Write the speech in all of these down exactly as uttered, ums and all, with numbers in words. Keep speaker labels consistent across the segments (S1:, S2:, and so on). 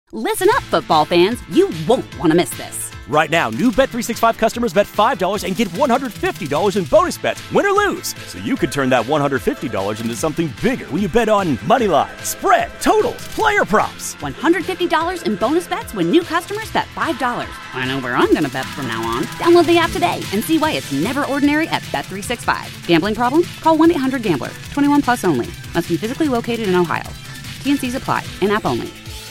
S1: Listen up, football fans. You won't want to miss this.
S2: Right now, new Bet three sixty-five customers bet five dollars and get one hundred fifty dollars in bonus bets, win or lose. So you could turn that one hundred fifty dollars into something bigger when you bet on money line, spread, totals, player props.
S1: one hundred fifty dollars in bonus bets when new customers bet five dollars. I know where I'm going to bet from now on. Download the app today and see why it's never ordinary at Bet three sixty-five. Gambling problem? Call one eight hundred gambler. twenty-one plus only. Must be physically located in Ohio. T N Cs apply. In-app only.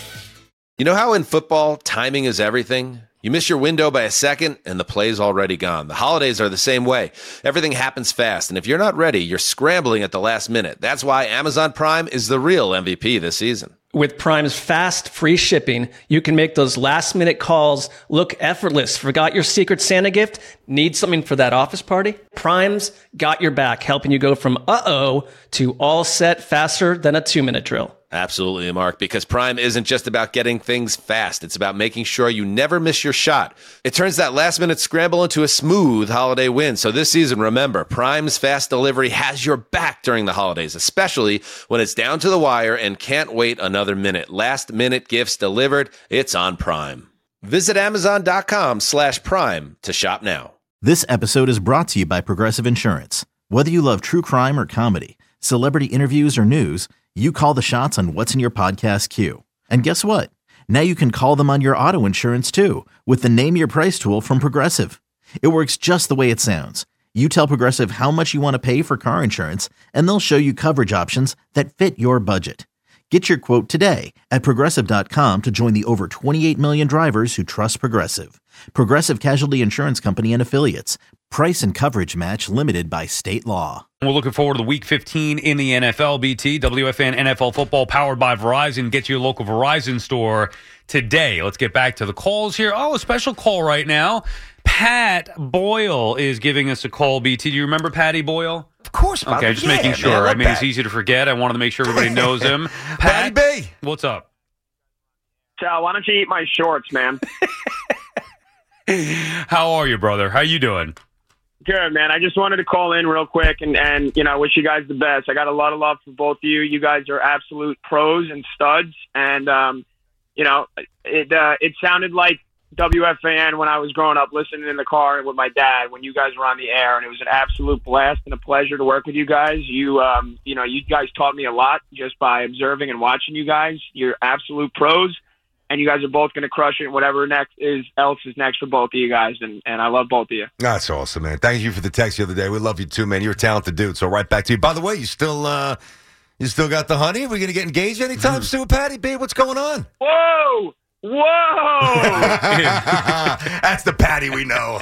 S3: You know how in football, timing is everything? You miss your window by a second, and the play's already gone. The holidays are the same way. Everything happens fast, and if you're not ready, you're scrambling at the last minute. That's why Amazon Prime is the real M V P this season.
S4: With Prime's fast, free shipping, you can make those last-minute calls look effortless. Forgot your Secret Santa gift? Need something for that office party? Prime's got your back, helping you go from uh-oh to all set faster than a two-minute drill.
S3: Absolutely, Mark, because Prime isn't just about getting things fast. It's about making sure you never miss your shot. It turns that last-minute scramble into a smooth holiday win. So this season, remember, Prime's fast delivery has your back during the holidays, especially when it's down to the wire and can't wait another minute. Last-minute gifts delivered, it's on Prime. Visit Amazon.com slash Prime to shop now.
S5: This episode is brought to you by Progressive Insurance. Whether you love true crime or comedy, celebrity interviews or news, you call the shots on what's in your podcast queue. And guess what? Now you can call them on your auto insurance too with the Name Your Price tool from Progressive. It works just the way it sounds. You tell Progressive how much you want to pay for car insurance, and they'll show you coverage options that fit your budget. Get your quote today at Progressive dot com to join the over twenty-eight million drivers who trust Progressive. Progressive Casualty Insurance Company and Affiliates. Price and coverage match limited by state law.
S6: We're looking forward to Week fifteen in the N F L, B T. W F N N F L Football powered by Verizon. Get to your local Verizon store today. Let's get back to the calls here. Oh, a special call right now. Pat Boyle is giving us a call, B T. Do you remember Patty Boyle?
S7: Of course, Bob.
S6: Okay, just
S7: yeah,
S6: making sure.
S7: Man, I,
S6: I mean,
S7: Pat.
S6: it's easy to forget. I wanted to make sure everybody knows him. Pat,
S7: Patty B.
S6: What's up?
S8: Sal, why don't you eat my shorts, man?
S6: How are you, brother? How you doing?
S8: Good, man. I just wanted to call in real quick and, and you know, wish you guys the best. I got a lot of love for both of you. You guys are absolute pros and studs. And, um, you know, it uh, it sounded like W F A N when I was growing up listening in the car with my dad when you guys were on the air. And it was an absolute blast and a pleasure to work with you guys. You, um, you know, you guys taught me a lot just by observing and watching you guys. You're absolute pros. And you guys are both going to crush it. Whatever next is else is next for both of you guys, and, and I love both of you.
S7: That's awesome, man. Thank you for the text the other day. We love you too, man. You're a talented dude. So right back to you. By the way, you still uh, you still got the honey? We're going to get engaged anytime soon, Patty B? What's going on?
S8: Whoa, whoa!
S7: That's the Patty we know.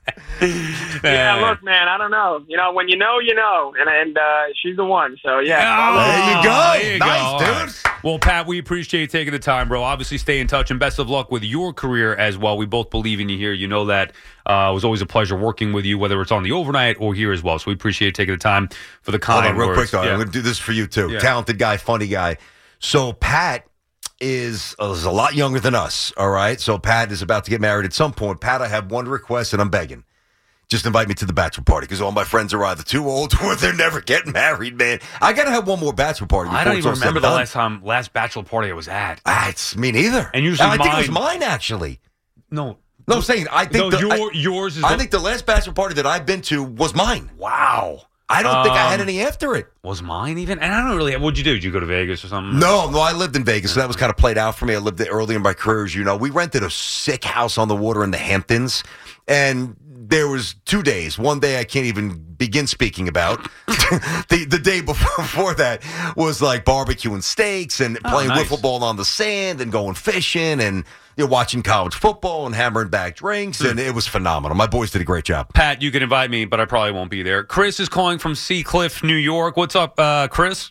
S8: Yeah, look, man, I don't know. You know, when you know, you know, and and uh, she's the one. So yeah,
S6: oh,
S7: there you go.
S6: There you
S7: nice,
S6: go.
S7: dude.
S6: Right. Well, Pat, we appreciate you taking the time, bro. Obviously, stay in touch and best of luck with your career as well. We both believe in you here. You know that uh, it was always a pleasure working with you, whether it's on the overnight or here as well. So we appreciate you taking the time for the kind
S7: Hold on, real
S6: words.
S7: quick though.
S6: Yeah.
S7: I'm going to do this for you too.
S6: Yeah.
S7: Talented guy, funny guy. So Pat is, uh, is a lot younger than us. All right. So Pat is about to get married at some point. Pat, I have one request, and I'm begging. Just invite me to the bachelor party because all my friends are either too old or they're never getting married, man. I got to have one more bachelor party.
S6: I don't even remember the
S7: done.
S6: last time, last bachelor party I was at.
S7: Ah, it's me neither.
S6: And usually
S7: I
S6: mine,
S7: think it was mine, actually.
S6: No.
S7: No, I'm saying, I think
S6: no,
S7: the,
S6: your,
S7: I,
S6: yours is
S7: I
S6: the,
S7: think the last bachelor party that I've been to was mine.
S6: Wow.
S7: I don't um, think I had
S6: Um,
S7: any after it.
S6: Was mine even? And I don't really, what'd you do? Did you go to Vegas or something?
S7: No, no, I lived in Vegas, so that was kind of played out for me. I lived there early in my career, as you know. We rented a sick house on the water in the Hamptons, and there was two days. One day I can't even begin speaking about. the the day before, before that was like barbecuing steaks and
S6: Oh,
S7: playing
S6: nice.
S7: wiffle ball on the sand and going fishing and you know, watching college football and hammering back drinks, and it was phenomenal. My boys did a great job.
S6: Pat, you can invite me, but I probably won't be there. Chris is calling from Sea Cliff, New York. What's up, uh, Chris?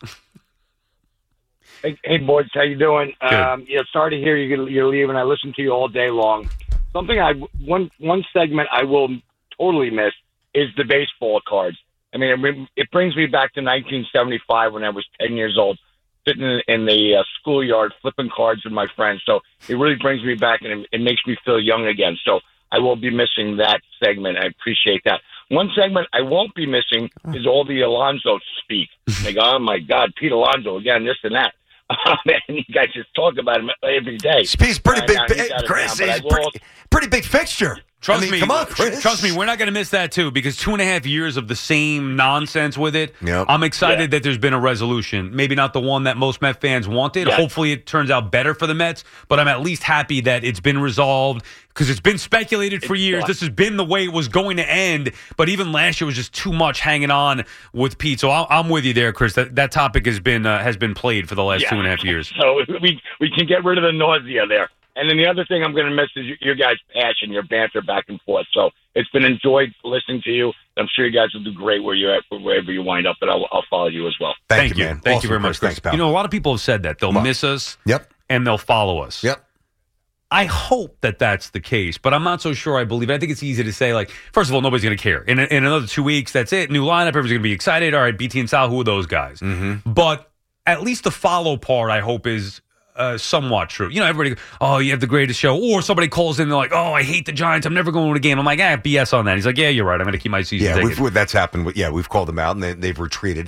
S9: Hey, hey, boys, how you doing?
S6: Good.
S9: Um, yeah, sorry to hear you're, you're leaving. I listen to you all day long. Something I one one segment I will totally miss is the baseball cards. I mean, it, it brings me back to nineteen seventy-five when I was ten years old, sitting in, in the uh, schoolyard flipping cards with my friends. So it really brings me back, and it, it makes me feel young again. So I will be missing that segment. I appreciate that. One segment I won't be missing is all the Alonso speak. Like, oh, my God, Pete Alonso again, this and that. Oh, man, you guys just talk about him every day.
S7: He's pretty
S9: Uh,
S7: big,
S9: now he's
S7: big
S9: out of
S7: Chris.
S9: town, but
S7: He's
S9: I
S7: pretty,
S9: will-
S7: pretty big fixture.
S6: Trust
S7: I mean,
S6: me,
S7: come on, Chris.
S6: Trust me, we're not going to miss that too because two and a half years of the same nonsense with it.
S7: Yep.
S6: I'm excited
S9: Yeah.
S6: that there's been a resolution. Maybe not the one that most Met fans wanted.
S9: Yeah.
S6: Hopefully, it turns out better for the Mets. But I'm at least happy that it's been resolved because it's been speculated for
S9: It's
S6: years.
S9: done.
S6: This has been the way it was going to end. But even last year was just too much hanging on with Pete. So I'm, I'm with you there, Chris. That that topic has been uh, has been played for the last
S9: Yeah.
S6: two and a half years.
S9: So we we can get rid of the nausea there. And then the other thing I'm going to miss is your, your guys' passion, your banter back and forth. So it's been enjoyed listening to you. I'm sure you guys will do great where you're at, wherever you wind up, but I'll, I'll follow you as well.
S7: Thank,
S6: Thank
S7: you,
S6: you.
S7: man.
S6: Thank
S7: Awesome,
S6: you very much,
S7: Chris.
S6: Chris.
S7: Thanks, pal.
S6: You know, a lot of people have said that. They'll
S7: Come on.
S6: miss us
S7: Yep.
S6: and they'll follow us.
S7: Yep.
S6: I hope that that's the case, but I'm not so sure I believe it. I think it's easy to say, like, first of all, nobody's going to care. In, in another two weeks, that's it. New lineup, everyone's going to be excited. All right, B T and Sal, who are those guys?
S7: Mm-hmm.
S6: But at least the follow part, I hope, is uh, somewhat true. You know, everybody, oh, you have the greatest show. Or somebody calls in, they're like, oh, I hate the Giants. I'm never going to a game. I'm like, ah, B S on that. He's like, yeah, you're right. I'm going to keep my season
S7: Yeah,
S6: ticket.
S7: we've, that's happened. with- Yeah, we've called them out, and they, they've retreated.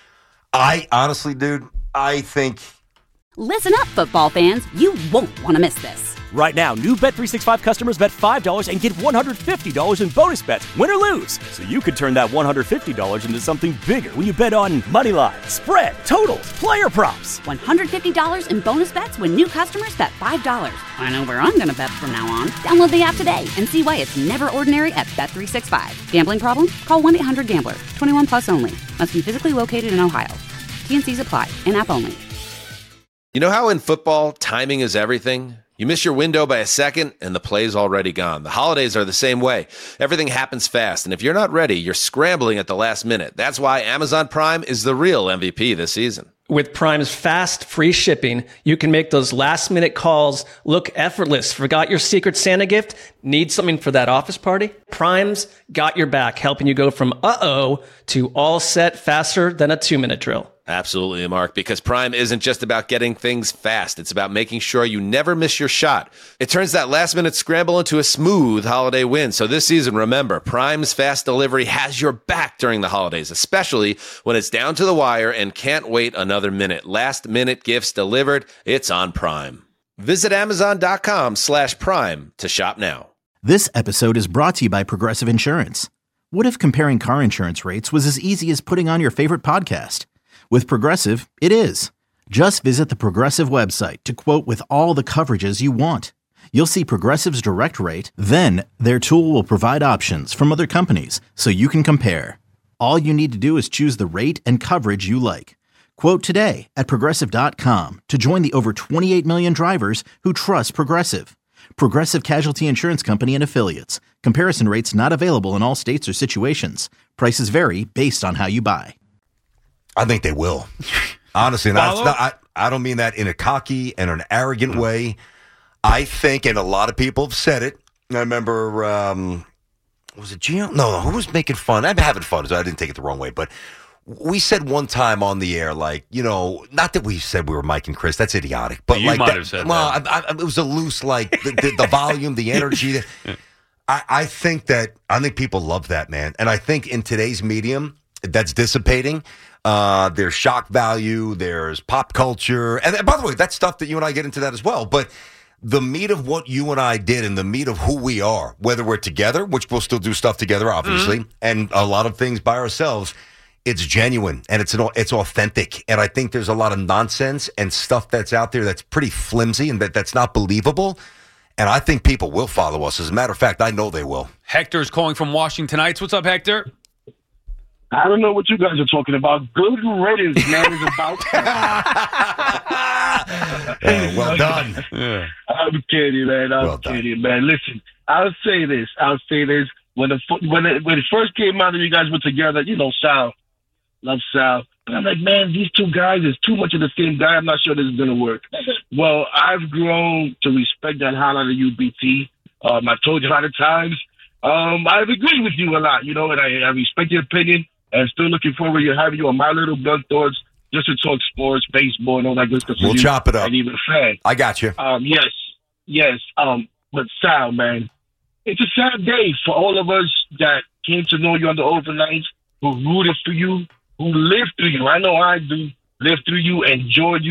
S7: I honestly, dude, I think
S1: Listen up, football fans. You won't want to miss this.
S2: Right now, new Bet three sixty-five customers bet five dollars and get one hundred fifty dollars in bonus bets, win or lose. So you could turn that one hundred fifty dollars into something bigger when you bet on money line, spread, totals, player props.
S1: one hundred fifty dollars in bonus bets when new customers bet five dollars. I know where I'm going to bet from now on. Download the app today and see why it's never ordinary at Bet three sixty-five. Gambling problem? Call one eight hundred gambler. twenty-one plus only. Must be physically located in Ohio. T and C's apply. In-app only.
S3: You know how in football, timing is everything? You miss your window by a second, and the play's already gone. The holidays are the same way. Everything happens fast, and if you're not ready, you're scrambling at the last minute. That's why Amazon Prime is the real M V P this season.
S4: With Prime's fast, free shipping, you can make those last-minute calls look effortless. Forgot your Secret Santa gift? Need something for that office party? Prime's got your back, helping you go from uh-oh to all set faster than a two-minute drill.
S3: Absolutely, Mark, because Prime isn't just about getting things fast. It's about making sure you never miss your shot. It turns that last-minute scramble into a smooth holiday win. So this season, remember, Prime's fast delivery has your back during the holidays, especially when it's down to the wire and can't wait another minute. Last-minute gifts delivered. It's on Prime. Visit Amazon.com slash Prime to shop now.
S5: This episode is brought to you by Progressive Insurance. What if comparing car insurance rates was as easy as putting on your favorite podcast? With Progressive, it is. Just visit the Progressive website to quote with all the coverages you want. You'll see Progressive's direct rate, then their tool will provide options from other companies so you can compare. All you need to do is choose the rate and coverage you like. Quote today at Progressive dot com to join the over twenty-eight million drivers who trust Progressive. Progressive Casualty Insurance Company and Affiliates. Comparison rates not available in all states or situations. Prices vary based on how you buy.
S7: I think they will. Honestly, and that's
S6: Follow?
S7: not, I, I don't mean that in a cocky and an arrogant way. I think, and a lot of people have said it. I remember, um, was it Gio? No, no, who was making fun? I'm having fun, so I didn't take it the wrong way. But we said one time on the air, like, you know, not that we said we were Mike and Chris. That's idiotic. But
S6: You
S7: like
S6: might
S7: that,
S6: have said
S7: well,
S6: that.
S7: I, I, it was a loose, like, the, the, the volume, the energy. I, I think that, I think people love that, man. And I think in today's medium, that's dissipating. Uh, there's shock value, there's pop culture. And, and by the way, that's stuff that you and I get into that as well. But the meat of what you and I did and the meat of who we are, whether we're together, which we'll still do stuff together, obviously, mm-hmm. and a lot of things by ourselves, it's genuine and it's an, it's authentic. And I think there's a lot of nonsense and stuff that's out there that's pretty flimsy and that, that's not believable. And I think people will follow us. As a matter of fact, I know they will.
S6: Hector's calling from Washington Heights. What's up, Hector?
S10: I don't know what you guys are talking about. Good riddance, man, is about.
S7: Oh, well done.
S6: Yeah.
S10: I'm kidding, man. I'm
S7: Well done.
S10: kidding, man. Listen, I'll say this. I'll say this. When the when it, when it first came out and you guys were together, you know, Sal, love Sal. But I'm like, man, these two guys is too much of the same guy. I'm not sure this is gonna work. Well, I've grown to respect that hell out of U B T. Um, I've told you a lot of times. Um, I've agreed with you a lot, you know, and I, I respect your opinion. And still looking forward to having you on My Little Gun Thoughts just to talk sports, baseball, and all that good stuff.
S7: We'll
S10: you,
S7: chop it up.
S10: And even a fan.
S7: I got you.
S10: Um, yes, yes. Um, but Sal, man, it's a sad day for all of us that came to know you on the overnights, who rooted for you, who lived through you. I know I do. Lived through you, enjoyed you,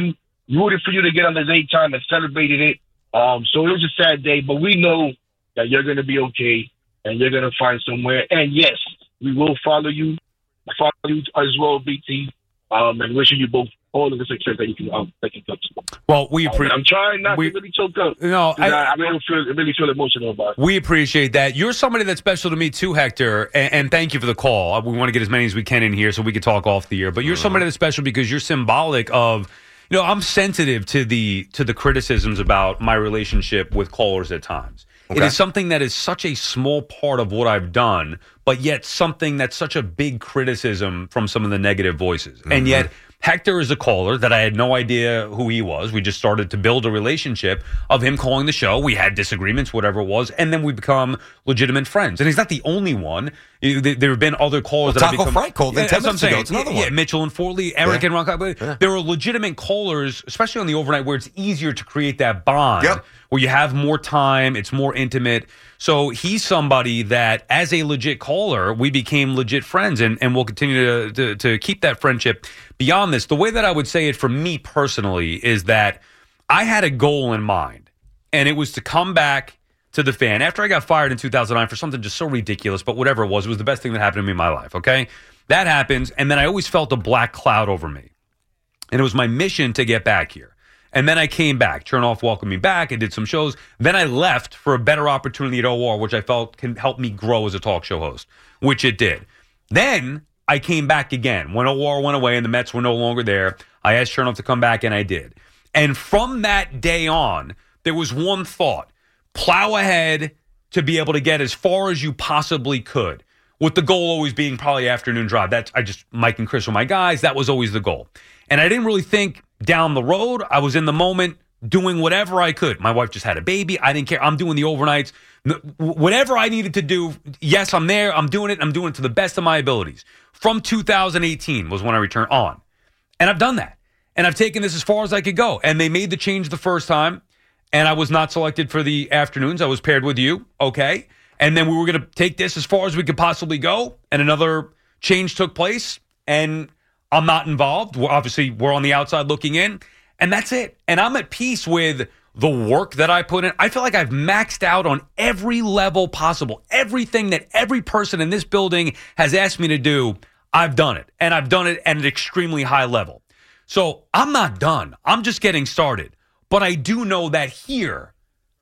S10: rooted for you to get on the daytime and celebrated it. Um, so it was a sad day, but we know that you're going to be okay and you're going to find somewhere. And yes, we will follow you, follow you as well, B T, um, and wishing you both all of the success that you can um, that you can touch.
S6: Well, we appreciate.
S10: Um, I'm trying not
S6: we,
S10: to really choke up.
S6: No, I,
S10: I, I really feel really feel emotional about it.
S6: We appreciate that. You're somebody that's special to me too, Hector, and, and thank you for the call. We want to get as many as we can in here so we can talk off the air. But you're mm-hmm. somebody that's special because you're symbolic of. You know, I'm sensitive to the to the criticisms about my relationship with callers at times. Okay. It is something that is such a small part of what I've done, but yet something that's such a big criticism from some of the negative voices. Mm-hmm. And yet Hector is a caller that I had no idea who he was. We just started to build a relationship of him calling the show. We had disagreements, whatever it was, and then we become legitimate friends. And he's not the only one. There have been other callers
S7: well,
S6: that
S7: Taco
S6: have become...
S7: Frank called in
S6: yeah,
S7: ten minutes ago. It's another
S6: yeah,
S7: one.
S6: Yeah, Mitchell and Fortley, Eric
S7: yeah.
S6: and Ron.
S7: Yeah.
S6: There are legitimate callers, especially on the overnight, where it's easier to create that bond,
S7: yep.
S6: where you have more time, it's more intimate. So he's somebody that, as a legit caller, we became legit friends, and, and we'll continue to, to, to keep that friendship beyond this. The way that I would say it for me personally is that I had a goal in mind, and it was to come back to the Fan after I got fired in two thousand nine for something just so ridiculous, but whatever it was, it was the best thing that happened to me in my life, okay? That happens, and then I always felt a black cloud over me, and it was my mission to get back here. And then I came back. Chernoff welcomed me back. I did some shows. Then I left for a better opportunity at O R, which I felt can help me grow as a talk show host, which it did. Then I came back again. When O R went away and the Mets were no longer there, I asked Chernoff to come back, and I did. And from that day on, there was one thought. Plow ahead to be able to get as far as you possibly could, with the goal always being probably afternoon drive. That's I just Mike and Chris were my guys. That was always the goal. And I didn't really think down the road. I was in the moment doing whatever I could. My wife just had a baby. I didn't care. I'm doing the overnights. Whatever I needed to do, yes, I'm there. I'm doing it. I'm doing it to the best of my abilities. From two thousand eighteen was when I returned on. And I've done that. And I've taken this as far as I could go. And they made the change the first time. And I was not selected for the afternoons. I was paired with you. Okay. And then we were going to take this as far as we could possibly go. And another change took place. And I'm not involved. We're, obviously, we're on the outside looking in. And that's it. And I'm at peace with the work that I put in. I feel like I've maxed out on every level possible. Everything that every person in this building has asked me to do, I've done it. And I've done it at an extremely high level. So I'm not done. I'm just getting started. But I do know that here,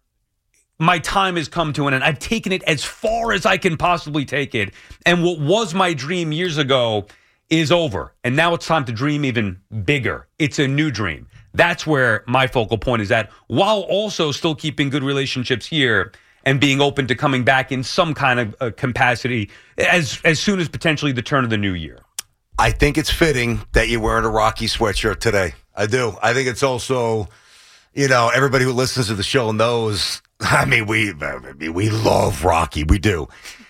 S6: my time has come to an end. I've taken it as far as I can possibly take it. And what was my dream years ago is over. And now it's time to dream even bigger. It's a new dream. That's where my focal point is at, while also still keeping good relationships here and being open to coming back in some kind of uh, capacity as as soon as potentially the turn of the new year.
S7: I think it's fitting that you're wearing a Rocky sweatshirt today. I do. I think it's also... You know, everybody who listens to the show knows, I mean, we I mean, we love Rocky. We do.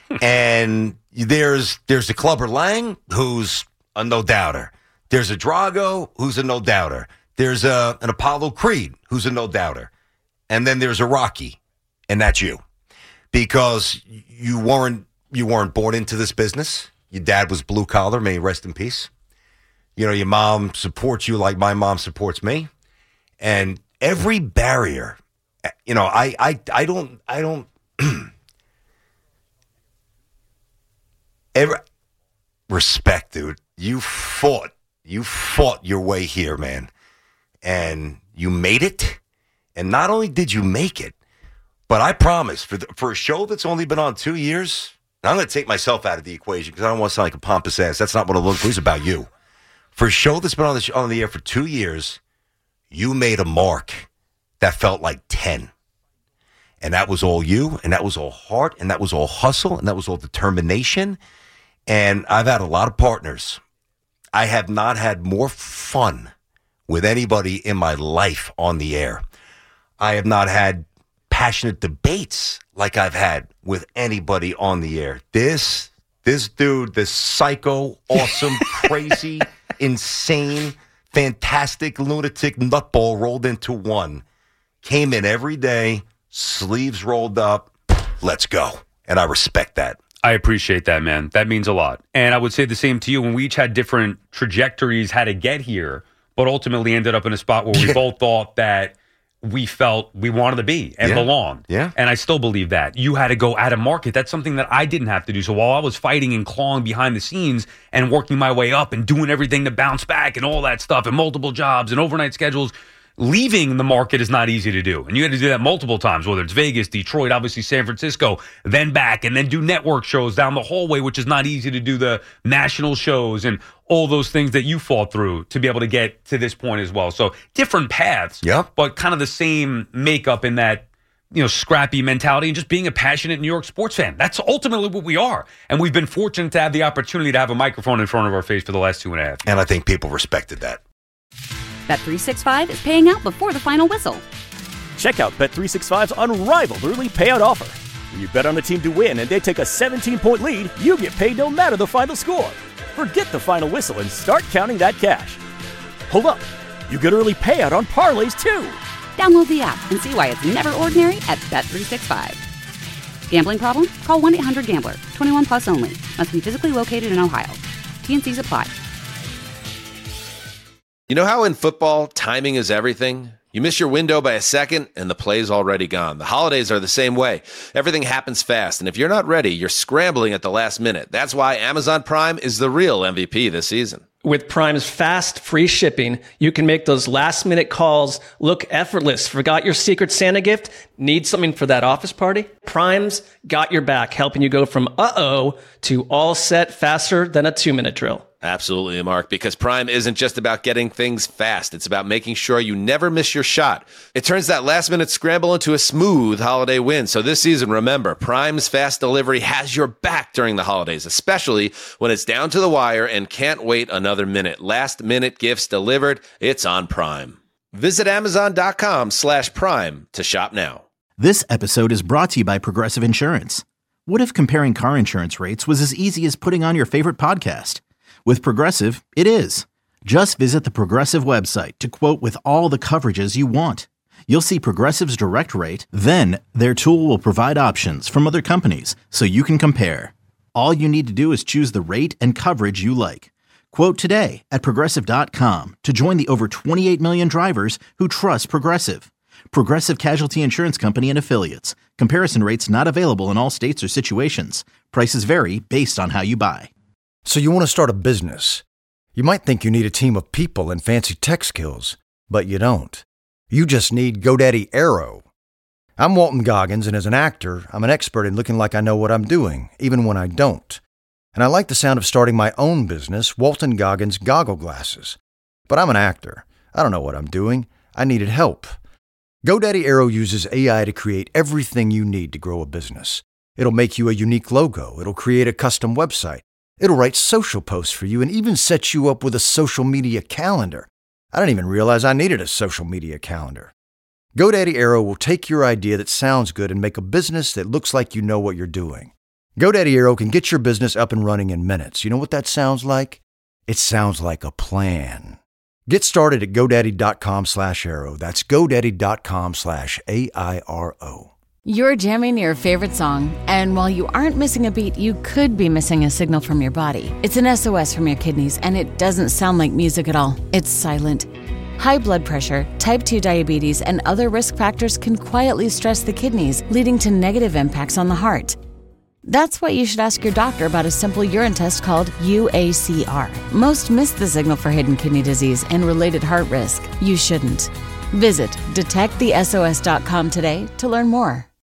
S7: And there's there's a Clubber Lang who's a no-doubter. There's a Drago who's a no-doubter. There's a, an Apollo Creed who's a no-doubter. And then there's a Rocky, and that's you. Because you weren't you weren't born into this business. Your dad was blue-collar. May he rest in peace. You know, your mom supports you like my mom supports me. And every barrier, you know, I, I, I don't, I don't, every, respect, dude. You fought, you fought your way here, man. And you made it. And not only did you make it, but I promise, for the, for a show that's only been on two years, I'm going to take myself out of the equation because I don't want to sound like a pompous ass. That's not what it looks like. It's about you. For a show that's been on the, on the air for two years, you made a mark that felt like ten. And that was all you, and that was all heart, and that was all hustle, and that was all determination. And I've had a lot of partners. I have not had more fun with anybody in my life on the air. I have not had passionate debates like I've had with anybody on the air. This, this dude, this psycho, awesome, crazy, insane, fantastic lunatic nutball rolled into one. Came in every day, sleeves rolled up. Let's go. And I respect that.
S6: I appreciate that, man. That means a lot. And I would say the same to you. When we each had different trajectories how to get here, but ultimately ended up in a spot where we both thought that we felt we wanted to be and
S7: yeah.
S6: belong.
S7: Yeah.
S6: And I still believe that. You had to go at a market. That's something that I didn't have to do. So while I was fighting and clawing behind the scenes and working my way up and doing everything to bounce back and all that stuff and multiple jobs and overnight schedules, leaving the market is not easy to do. And you had to do that multiple times, whether it's Vegas, Detroit, obviously San Francisco, then back, and then do network shows down the hallway, which is not easy to do, the national shows and all those things that you fought through to be able to get to this point as well. So different paths,
S7: yep.
S6: but kind of the same makeup in that, you know, scrappy mentality and just being a passionate New York sports fan. That's ultimately what we are. And we've been fortunate to have the opportunity to have a microphone in front of our face for the last two and a half years.
S7: And I think people respected that.
S1: Bet three sixty-five is paying out before the final whistle.
S2: Check out Bet three sixty-five's unrivaled early payout offer. When you bet on a team to win and they take a seventeen-point lead, you get paid no matter the final score. Forget the final whistle and start counting that cash. Hold up. You get early payout on parlays, too.
S1: Download the app and see why it's never ordinary at Bet three sixty-five. Gambling problem? Call one eight hundred gambler. twenty-one plus only. Must be physically located in Ohio. T and Cs apply.
S3: You know how in football, timing is everything? You miss your window by a second, and the play's already gone. The holidays are the same way. Everything happens fast, and if you're not ready, you're scrambling at the last minute. That's why Amazon Prime is the real M V P this season.
S4: With Prime's fast, free shipping, you can make those last-minute calls look effortless. Forgot your Secret Santa gift? Need something for that office party? Prime's got your back, helping you go from uh-oh to all set faster than a two-minute drill.
S3: Absolutely, Mark, because Prime isn't just about getting things fast. It's about making sure you never miss your shot. It turns that last-minute scramble into a smooth holiday win. So this season, remember, Prime's fast delivery has your back during the holidays, especially when it's down to the wire and can't wait another minute. Last-minute gifts delivered. It's on Prime. Visit Amazon.com slash Prime to shop now.
S5: This episode is brought to you by Progressive Insurance. What if comparing car insurance rates was as easy as putting on your favorite podcast? With Progressive, it is. Just visit the Progressive website to quote with all the coverages you want. You'll see Progressive's direct rate, then their tool will provide options from other companies so you can compare. All you need to do is choose the rate and coverage you like. Quote today at Progressive dot com to join the over twenty-eight million drivers who trust Progressive. Progressive Casualty Insurance Company and Affiliates. Comparison rates not available in all states or situations. Prices vary based on how you buy.
S11: So you want to start a business. You might think you need a team of people and fancy tech skills, but you don't. You just need GoDaddy Aero. I'm Walton Goggins, and as an actor, I'm an expert in looking like I know what I'm doing, even when I don't. And I like the sound of starting my own business, Walton Goggins Goggle Glasses. But I'm an actor. I don't know what I'm doing. I needed help. GoDaddy Aero uses A I to create everything you need to grow a business. It'll make you a unique logo. It'll create a custom website. It'll write social posts for you and even set you up with a social media calendar. I didn't even realize I needed a social media calendar. GoDaddy Aero will take your idea that sounds good and make a business that looks like you know what you're doing. GoDaddy Aero can get your business up and running in minutes. You know what that sounds like? It sounds like a plan. Get started at GoDaddy.com slash Aero. That's GoDaddy.com slash A I R O.
S12: You're jamming your favorite song, and while you aren't missing a beat, you could be missing a signal from your body. It's an S O S from your kidneys, and it doesn't sound like music at all. It's silent. High blood pressure, type two diabetes, and other risk factors can quietly stress the kidneys, leading to negative impacts on the heart. That's why you should ask your doctor about a simple urine test called U A C R. Most miss the signal for hidden kidney disease and related heart risk. You shouldn't. Visit detect the S O S dot com today to learn more.